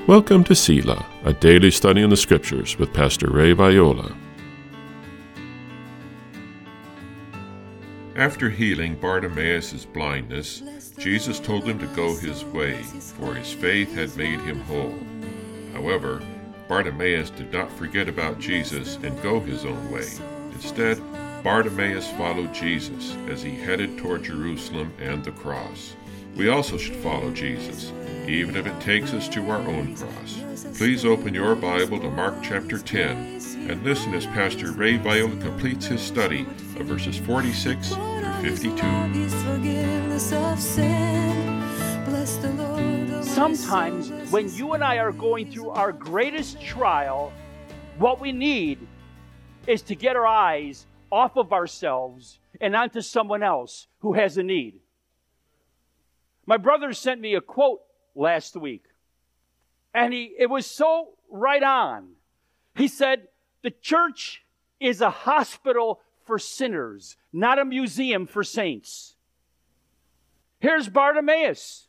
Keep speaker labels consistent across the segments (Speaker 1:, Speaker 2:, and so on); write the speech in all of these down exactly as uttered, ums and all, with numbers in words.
Speaker 1: Welcome to Selah, a daily study in the Scriptures with Pastor Ray Viola. After healing Bartimaeus' blindness, Jesus told him to go his way, for his faith had made him whole. However, Bartimaeus did not forget about Jesus and go his own way. Instead, Bartimaeus followed Jesus as he headed toward Jerusalem and the cross. We also should follow Jesus, even if it takes us to our own cross. Please open your Bible to Mark chapter ten and listen as Pastor Ray Viola completes his study of verses forty-six through fifty-two.
Speaker 2: Sometimes when you and I are going through our greatest trial, what we need is to get our eyes off of ourselves and onto someone else who has a need. My brother sent me a quote last week, and he it was so right on. He said, "The church is a hospital for sinners, not a museum for saints." Here's Bartimaeus.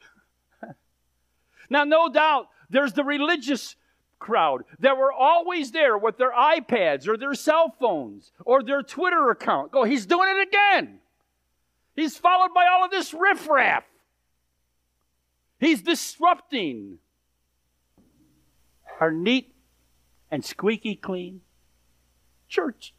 Speaker 2: Now, no doubt, there's the religious crowd that were always there with their iPads or their cell phones or their Twitter account. Go, he's doing it again. He's followed by all of this riffraff. He's disrupting our neat and squeaky clean church.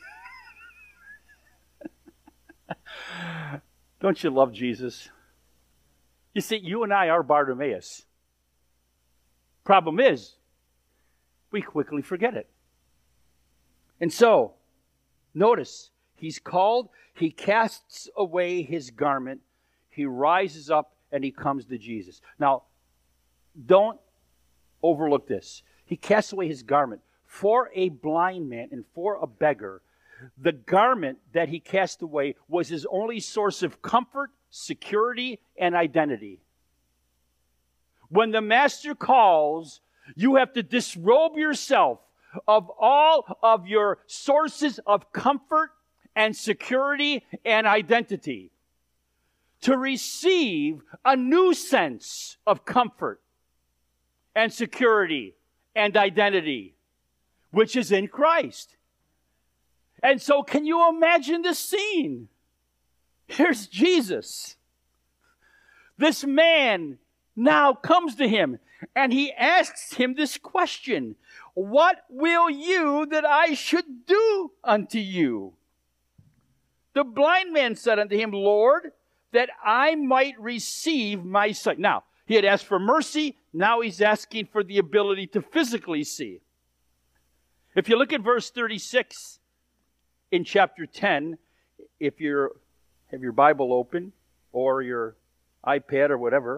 Speaker 2: Don't you love Jesus? You see, you and I are Bartimaeus. Problem is, we quickly forget it. And so, notice, he's called, he casts away his garment, he rises up, and he comes to Jesus. Now, don't overlook this. He casts away his garment. For a blind man and for a beggar, the garment that he cast away was his only source of comfort, security, and identity. When the master calls, you have to disrobe yourself of all of your sources of comfort and security and identity to receive a new sense of comfort and security and identity, which is in Christ. And so can you imagine this scene? Here's Jesus. This man now comes to him and he asks him this question: "What will you that I should do unto you?" The blind man said unto him, "Lord, that I might receive my sight." Now, he had asked for mercy. Now he's asking for the ability to physically see. If you look at verse thirty-six in chapter ten, if you have your Bible open or your iPad or whatever,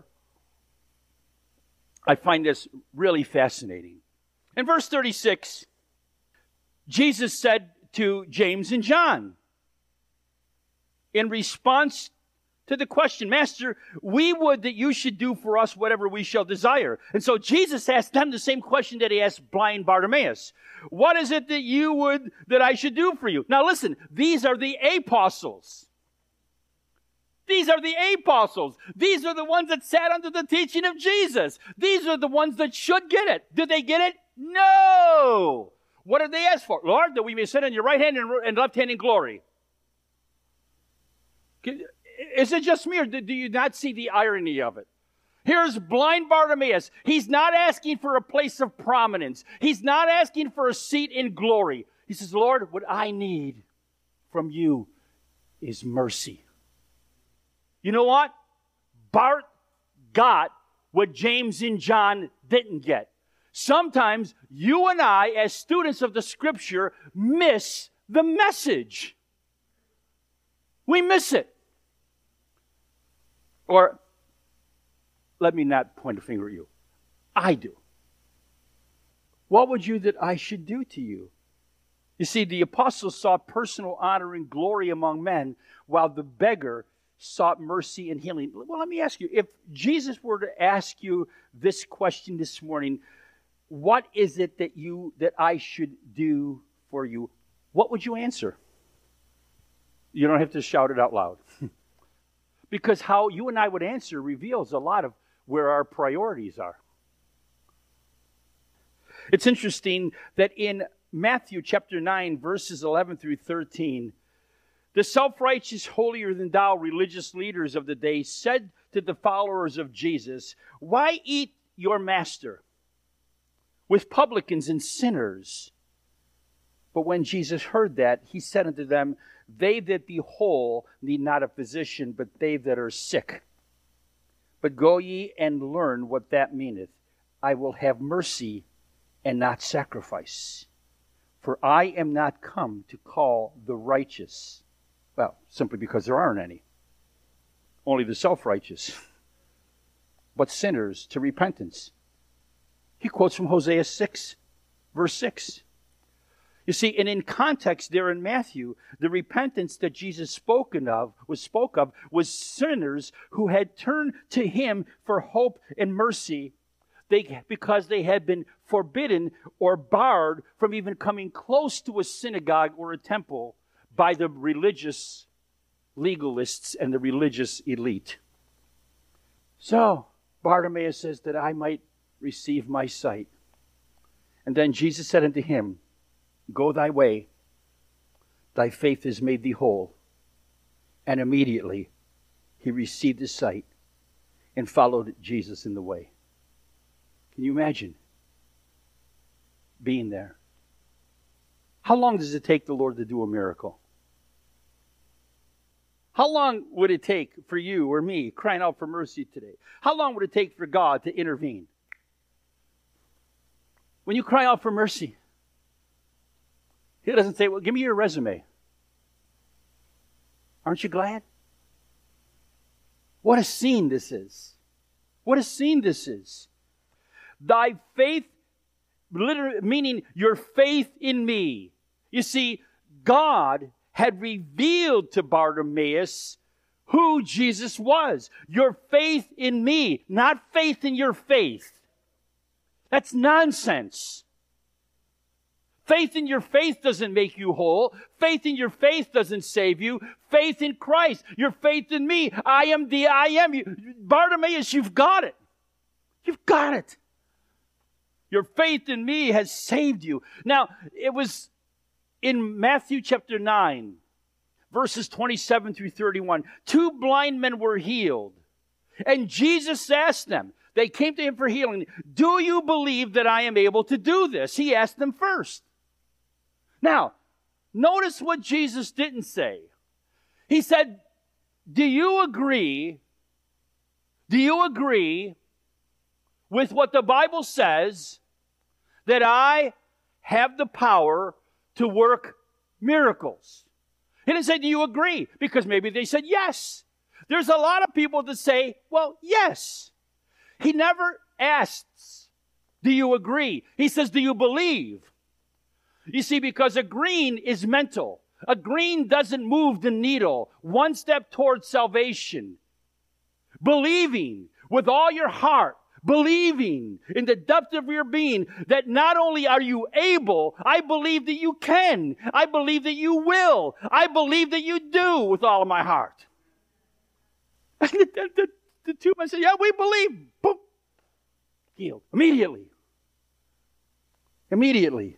Speaker 2: I find this really fascinating. In verse thirty-six, Jesus said to James and John, in response to the question, "Master, we would that you should do for us whatever we shall desire." And so Jesus asked them the same question that he asked blind Bartimaeus. "What is it that you would that I should do for you?" Now listen, these are the apostles. These are the apostles. These are the ones that sat under the teaching of Jesus. These are the ones that should get it. Did they get it? No. What did they ask for? "Lord, that we may sit on your right hand and left hand in glory." Is it just me, or do you not see the irony of it? Here's blind Bartimaeus. He's not asking for a place of prominence. He's not asking for a seat in glory. He says, "Lord, what I need from you is mercy." You know what? Bart got what James and John didn't get. Sometimes you and I, as students of the Scripture, miss the message. We miss it. Or, let me not point a finger at you. I do. What would you that I should do to you? You see, the apostles sought personal honor and glory among men, while the beggar sought mercy and healing. Well, let me ask you, if Jesus were to ask you this question this morning, what is it that you that I should do for you? What would you answer? You don't have to shout it out loud. Because how you and I would answer reveals a lot of where our priorities are. It's interesting that in Matthew chapter nine, verses eleven through thirteen, the self-righteous, holier-than-thou religious leaders of the day said to the followers of Jesus, "Why eat your master with publicans and sinners?" But when Jesus heard that, he said unto them, "They that be whole need not a physician, but they that are sick. But go ye and learn what that meaneth. I will have mercy and not sacrifice. For I am not come to call the righteous," well, simply because there aren't any, only the self-righteous, "but sinners to repentance." He quotes from Hosea six, verse six. You see, and in context there in Matthew, the repentance that Jesus spoken of was spoke of was sinners who had turned to him for hope and mercy, they, because they had been forbidden or barred from even coming close to a synagogue or a temple by the religious legalists and the religious elite. So Bartimaeus says that I might receive my sight. And then Jesus said unto him, "Go thy way, thy faith has made thee whole." And immediately he received his sight and followed Jesus in the way. Can you imagine being there? How long does it take the Lord to do a miracle? How long would it take for you or me crying out for mercy today? How long would it take for God to intervene? When you cry out for mercy, he doesn't say, "Well, give me your resume." Aren't you glad? What a scene this is. What a scene this is. Thy faith, literally meaning your faith in me. You see, God had revealed to Bartimaeus who Jesus was. Your faith in me, not faith in your faith. That's nonsense. Faith in your faith doesn't make you whole. Faith in your faith doesn't save you. Faith in Christ. Your faith in me. I am the I am. You, Bartimaeus, you've got it. You've got it. Your faith in me has saved you. Now, it was in Matthew chapter nine, verses twenty-seven through thirty-one. Two blind men were healed. And Jesus asked them, they came to him for healing, "Do you believe that I am able to do this?" He asked them first. Now, notice what Jesus didn't say. He said, "Do you agree? Do you agree with what the Bible says that I have the power to work miracles?" He didn't say, "Do you agree?" Because maybe they said yes. There's a lot of people that say, well, yes. He never asks, "Do you agree?" He says, "Do you believe?" You see, because agreeing is mental. Agreeing doesn't move the needle one step towards salvation. Believing with all your heart, believing in the depth of your being that not only are you able, I believe that you can. I believe that you will. I believe that you do with all of my heart. And the, the, the, the two men said, "Yeah, we believe." Boom. Healed. Immediately. Immediately.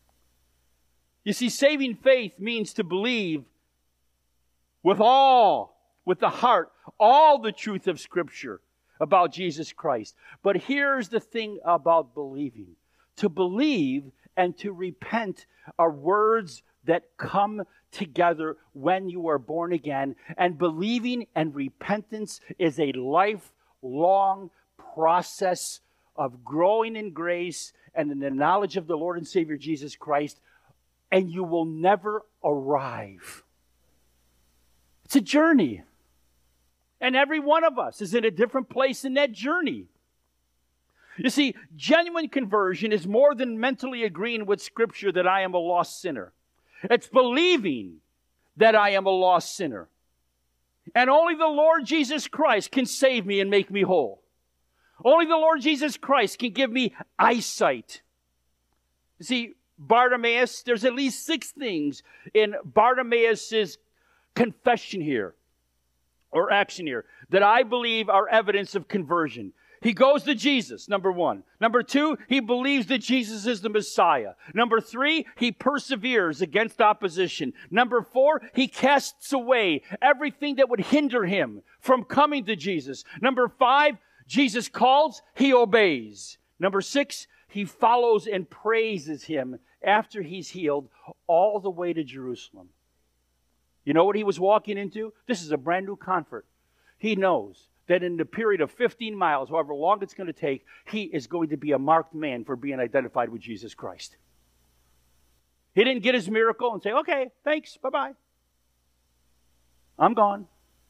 Speaker 2: You see, saving faith means to believe with all, with the heart, all the truth of Scripture about Jesus Christ. But here's the thing about believing. To believe and to repent are words that come together when you are born again. And believing and repentance is a lifelong process of growing in grace and in the knowledge of the Lord and Savior Jesus Christ. And you will never arrive. It's a journey. And every one of us is in a different place in that journey. You see, genuine conversion is more than mentally agreeing with Scripture that I am a lost sinner. It's believing that I am a lost sinner. And only the Lord Jesus Christ can save me and make me whole. Only the Lord Jesus Christ can give me eyesight. You see, Bartimaeus, there's at least six things in Bartimaeus' confession here, or action here, that I believe are evidence of conversion. He goes to Jesus, number one. Number two, he believes that Jesus is the Messiah. Number three, he perseveres against opposition. Number four, he casts away everything that would hinder him from coming to Jesus. Number five, Jesus calls, he obeys. Number six, he follows and praises him after he's healed all the way to Jerusalem. You know what he was walking into? This is a brand new convert. He knows that in the period of fifteen miles, however long it's going to take, he is going to be a marked man for being identified with Jesus Christ. He didn't get his miracle and say, okay, thanks, bye-bye. I'm gone.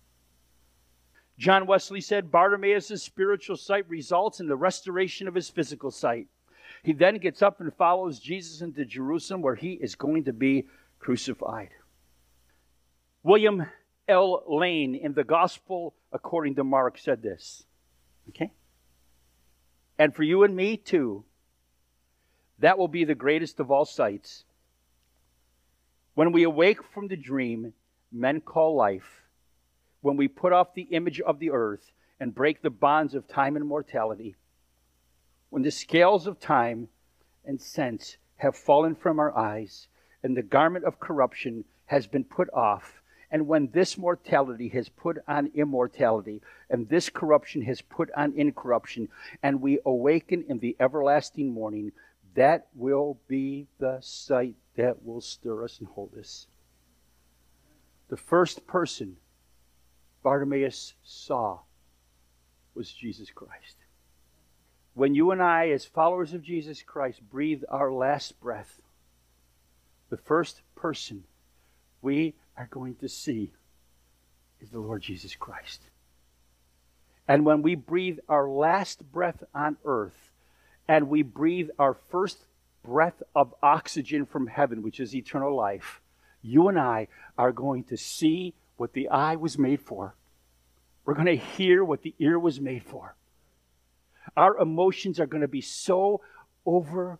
Speaker 2: John Wesley said, Bartimaeus' spiritual sight results in the restoration of his physical sight. He then gets up and follows Jesus into Jerusalem, where he is going to be crucified. William L. Lane, in the Gospel according to Mark, said this. Okay? And for you and me, too, that will be the greatest of all sights. When we awake from the dream men call life, when we put off the image of the earth and break the bonds of time and mortality, when the scales of time and sense have fallen from our eyes, and the garment of corruption has been put off, and when this mortality has put on immortality, and this corruption has put on incorruption, and we awaken in the everlasting morning, that will be the sight that will stir us and hold us. The first person Bartimaeus saw was Jesus Christ. When you and I, as followers of Jesus Christ, breathe our last breath, the first person we are going to see is the Lord Jesus Christ. And when we breathe our last breath on earth, and we breathe our first breath of oxygen from heaven, which is eternal life, you and I are going to see what the eye was made for. We're going to hear what the ear was made for. Our emotions are going to be so overwhelmed.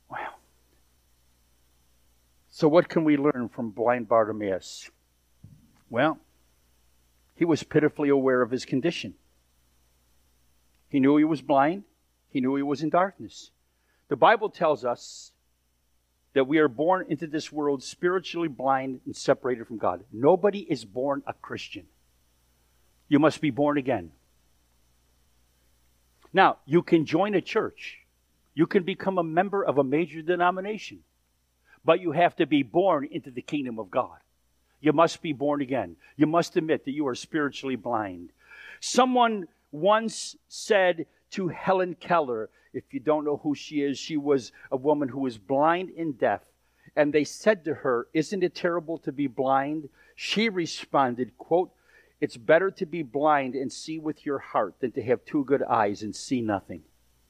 Speaker 2: So what can we learn from blind Bartimaeus? Well, he was pitifully aware of his condition. He knew he was blind. He knew he was in darkness. The Bible tells us that we are born into this world spiritually blind and separated from God. Nobody is born a Christian. You must be born again. Now, you can join a church. You can become a member of a major denomination. But you have to be born into the kingdom of God. You must be born again. You must admit that you are spiritually blind. Someone once said to Helen Keller, if you don't know who she is, she was a woman who was blind and deaf. And they said to her, isn't it terrible to be blind? She responded, quote, it's better to be blind and see with your heart than to have two good eyes and see nothing.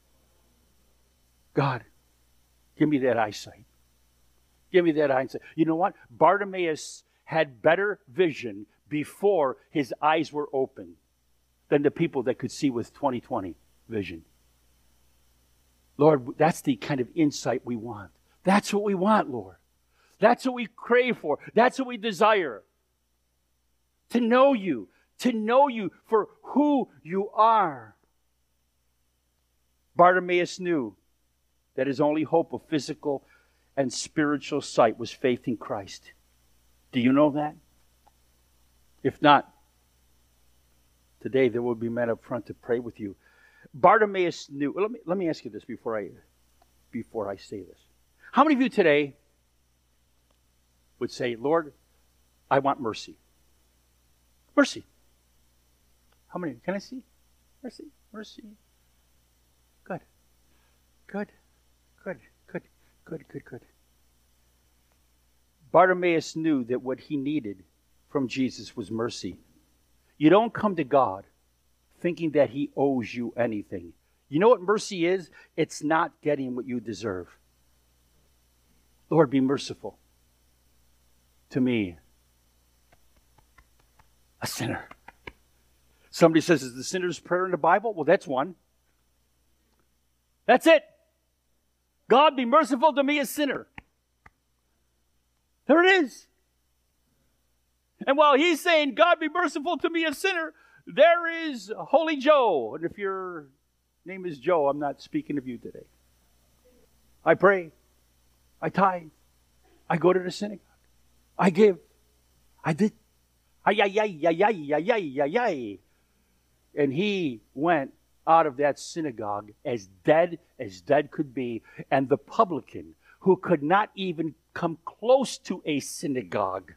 Speaker 2: God, give me that eyesight. Give me that eyesight. You know what? Bartimaeus had better vision before his eyes were open than the people that could see with twenty twenty vision. Lord, that's the kind of insight we want. That's what we want, Lord. That's what we crave for. That's what we desire. To know you. To know you for who you are. Bartimaeus knew that his only hope of physical and spiritual sight was faith in Christ. Do you know that? If not, today there will be men up front to pray with you. Bartimaeus knew. Let me, let me ask you this before I, before I say this. How many of you today would say, Lord, I want mercy? Mercy. How many? Can I see? Mercy. Mercy. Good. Good. Good. Good. Good. Good. Good. Bartimaeus knew that what he needed from Jesus was mercy. You don't come to God thinking that he owes you anything. You know what mercy is? It's not getting what you deserve. Lord, be merciful to me, a sinner. Somebody says, is the sinner's prayer in the Bible? Well, that's one. That's it. God, be merciful to me, a sinner. There it is. And while he's saying, God, be merciful to me, a sinner, there is Holy Joe. And if you're name is Joe, I'm not speaking of you today. I pray. I tithe. I go to the synagogue. I give. I did. Ay, ay, ay, ay, ay, ay, ay, ay, ay. And he went out of that synagogue as dead as dead could be. And the publican, who could not even come close to a synagogue,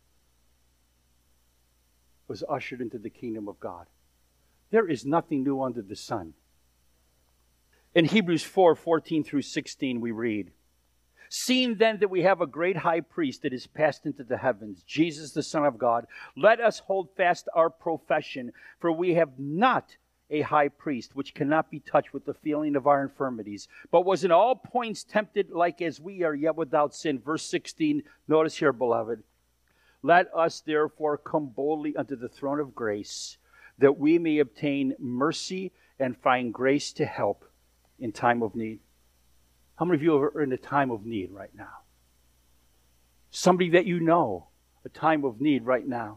Speaker 2: was ushered into the kingdom of God. There is nothing new under the sun. In Hebrews four, fourteen through sixteen, we read, "Seeing then that we have a great high priest that is passed into the heavens, Jesus the Son of God, let us hold fast our profession, for we have not a high priest which cannot be touched with the feeling of our infirmities, but was in all points tempted like as we are, yet without sin." Verse sixteen, notice here, beloved, "Let us therefore come boldly unto the throne of grace, that we may obtain mercy and find grace to help in time of need." How many of you are in a time of need right now? Somebody that you know, a time of need right now.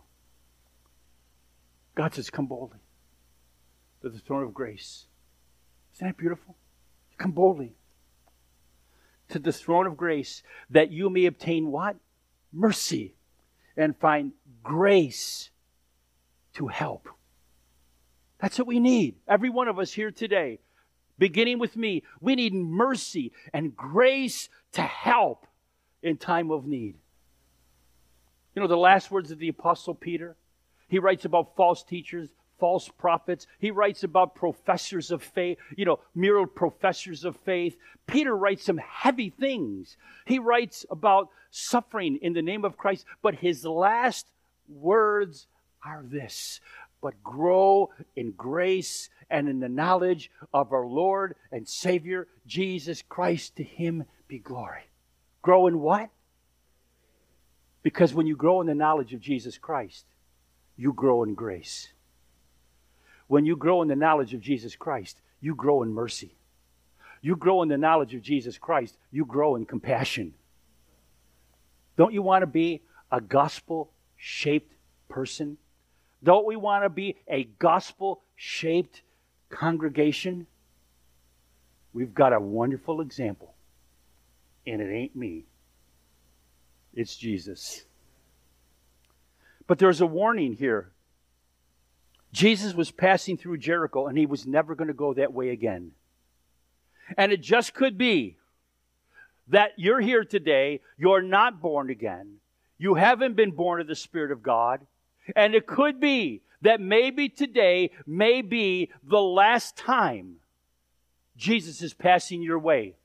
Speaker 2: God says, come boldly to the throne of grace. Isn't that beautiful? Come boldly to the throne of grace, that you may obtain what? Mercy, and find grace to help. That's what we need. Every one of us here today, beginning with me, we need mercy and grace to help in time of need. You know, the last words of the Apostle Peter, he writes about false teachers, false prophets. He writes about professors of faith, you know, mere professors of faith. Peter writes some heavy things. He writes about suffering in the name of Christ, but his last words are this: "But grow in grace and in the knowledge of our Lord and Savior, Jesus Christ. To him be glory." Grow in what? Because when you grow in the knowledge of Jesus Christ, you grow in grace. When you grow in the knowledge of Jesus Christ, you grow in mercy. You grow in the knowledge of Jesus Christ, you grow in compassion. Don't you want to be a gospel-shaped person? Don't we want to be a gospel-shaped congregation? We've got a wonderful example, and it ain't me. It's Jesus. But there's a warning here. Jesus was passing through Jericho, and he was never going to go that way again. And it just could be that you're here today, you're not born again, you haven't been born of the Spirit of God, and it could be that maybe today may be the last time Jesus is passing your way.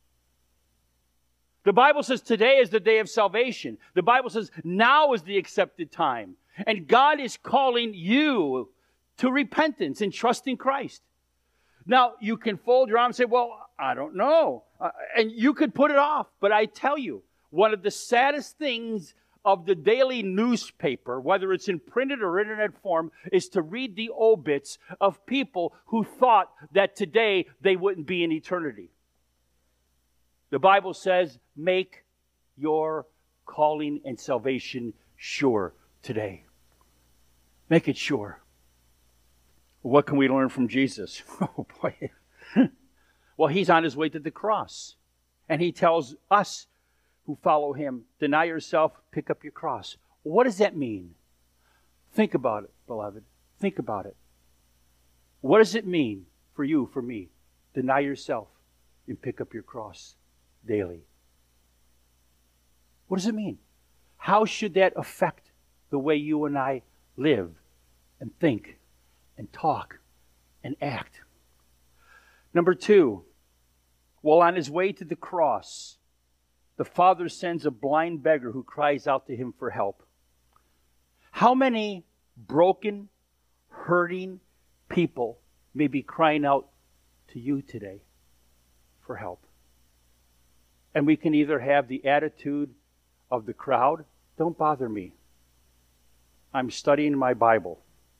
Speaker 2: The Bible says today is the day of salvation. The Bible says now is the accepted time. And God is calling you to repentance and trust in Christ. Now, you can fold your arms and say, well, I don't know. Uh, and you could put it off. But I tell you, one of the saddest things of the daily newspaper, whether it's in printed or internet form, is to read the obits of people who thought that today they wouldn't be in eternity. The Bible says, make your calling and salvation sure today. Make it sure. What can we learn from Jesus? Oh, boy. Well, he's on his way to the cross. And he tells us who follow him, deny yourself, pick up your cross. What does that mean? Think about it, beloved. Think about it. What does it mean for you, for me? Deny yourself and pick up your cross daily. What does it mean? How should that affect the way you and I live and think and talk and act? Number two, while on his way to the cross, the Father sends a blind beggar who cries out to him for help. How many broken, hurting people may be crying out to you today for help? And we can either have the attitude of the crowd, don't bother me, I'm studying my Bible,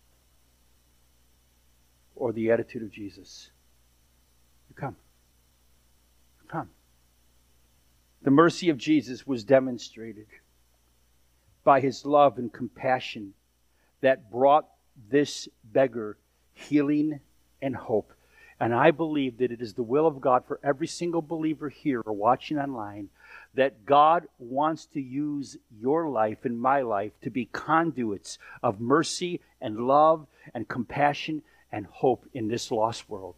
Speaker 2: or the attitude of Jesus. You come. You come. The mercy of Jesus was demonstrated by his love and compassion that brought this beggar healing and hope. And I believe that it is the will of God for every single believer here or watching online, that God wants to use your life and my life to be conduits of mercy and love and compassion and hope in this lost world.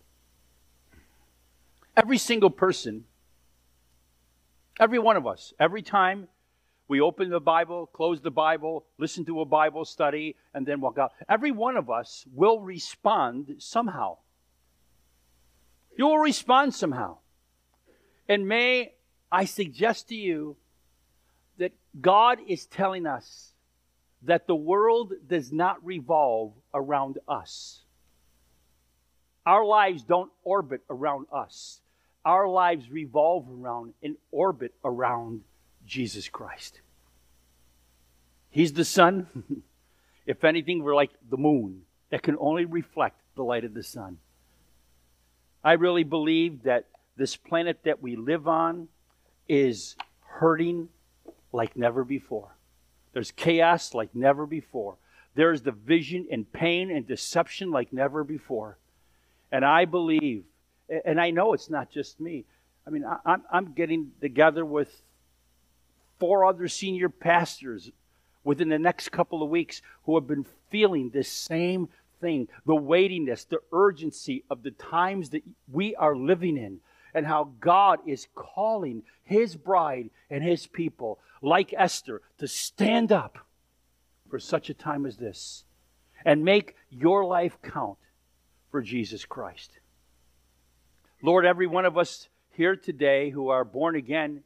Speaker 2: Every single person, every one of us, every time we open the Bible, close the Bible, listen to a Bible study, and then walk out, every one of us will respond somehow. You will respond somehow. And may I suggest to you that God is telling us that the world does not revolve around us. Our lives don't orbit around us. Our lives revolve around and orbit around Jesus Christ. He's the sun. If anything, we're like the moon that can only reflect the light of the sun. I really believe that this planet that we live on is hurting like never before. There's chaos like never before. There's division and pain and deception like never before. And I believe, and I know it's not just me. I mean, I, I'm, I'm getting together with four other senior pastors within the next couple of weeks who have been feeling this same thing, the weightiness, the urgency of the times that we are living in, and how God is calling His bride and His people, like Esther, to stand up for such a time as this and make your life count for Jesus Christ. Lord, every one of us here today who are born again,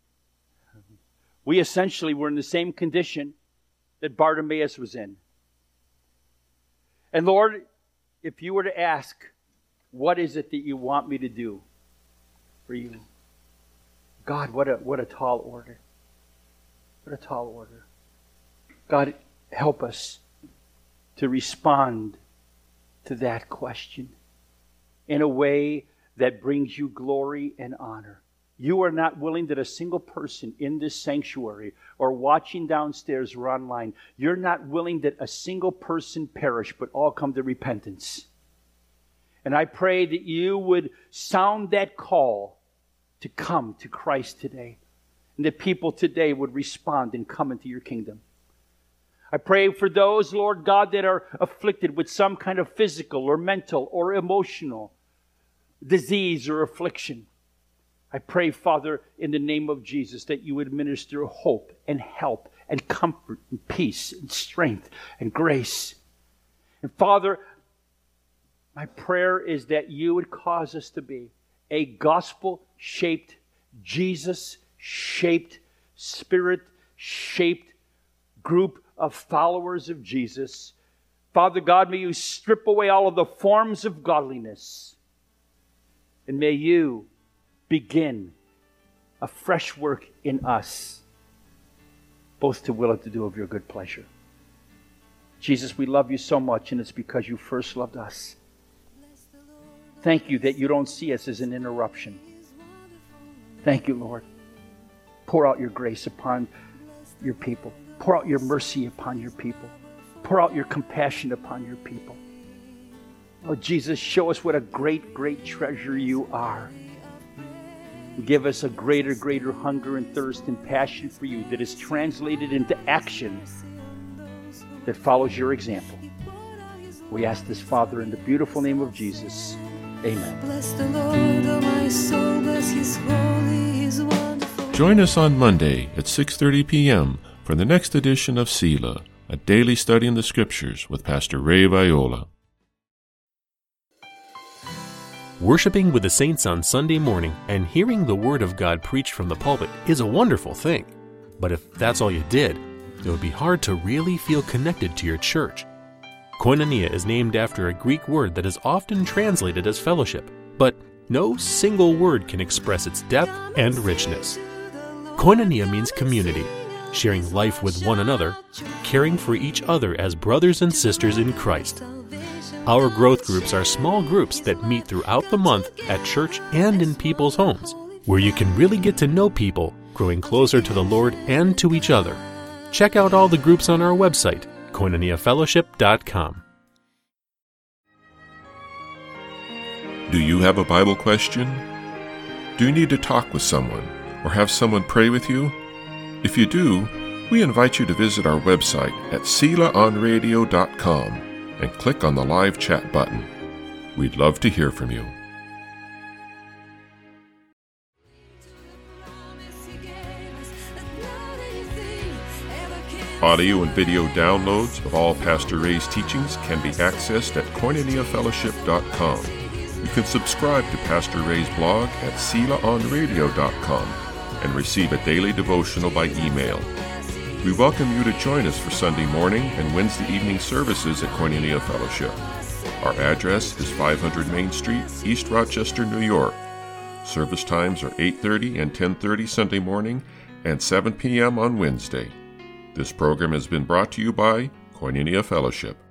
Speaker 2: we essentially were in the same condition that Bartimaeus was in. And Lord, if you were to ask, what is it that you want me to do for you? God, what a what a tall order. What a tall order. God, help us to respond to that question in a way that brings you glory and honor. You are not willing that a single person in this sanctuary or watching downstairs or online, you're not willing that a single person perish, but all come to repentance. And I pray that you would sound that call to come to Christ today, and that people today would respond and come into your kingdom. I pray for those, Lord God, that are afflicted with some kind of physical or mental or emotional disease or affliction. I pray, Father, in the name of Jesus, that you would minister hope and help and comfort and peace and strength and grace. And Father, my prayer is that you would cause us to be a gospel-shaped, Jesus-shaped, Spirit-shaped group of followers of Jesus. Father God, may you strip away all of the forms of godliness. And may you begin a fresh work in us, both to will and to do of your good pleasure. Jesus, we love you so much, and it's because you first loved us. Thank you that you don't see us as an interruption. Thank you, Lord. Pour out your grace upon your people. Pour out your mercy upon your people. Pour out your compassion upon your people. Oh, Jesus, show us what a great, great treasure you are. Give us a greater, greater hunger and thirst and passion for you that is translated into action that follows your example. We ask this, Father, in the beautiful name of Jesus. Amen.
Speaker 3: Bless the Lord, oh my soul, bless His holy, His wonderful.
Speaker 1: Join us on Monday at six thirty p.m. for the next edition of Selah, a daily study in the Scriptures with Pastor Ray Viola.
Speaker 4: Worshiping with the saints on Sunday morning and hearing the Word of God preached from the pulpit is a wonderful thing. But if that's all you did, it would be hard to really feel connected to your church. Koinonia is named after a Greek word that is often translated as fellowship, but no single word can express its depth and richness. Koinonia means community, sharing life with one another, caring for each other as brothers and sisters in Christ. Our growth groups are small groups that meet throughout the month at church and in people's homes, where you can really get to know people, growing closer to the Lord and to each other. Check out all the groups on our website, koinonia fellowship dot com.
Speaker 1: Do you have a Bible question? Do you need to talk with someone or have someone pray with you? If you do, we invite you to visit our website at selah on radio dot com and click on the live chat button. We'd love to hear from you. Audio and video downloads of all Pastor Ray's teachings can be accessed at koinonia fellowship dot com. You can subscribe to Pastor Ray's blog at selah on radio dot com and receive a daily devotional by email. We welcome you to join us for Sunday morning and Wednesday evening services at Koinonia Fellowship. Our address is five hundred Main Street, East Rochester, New York. Service times are eight thirty and ten thirty Sunday morning and seven p.m. on Wednesday. This program has been brought to you by Koinonia Fellowship.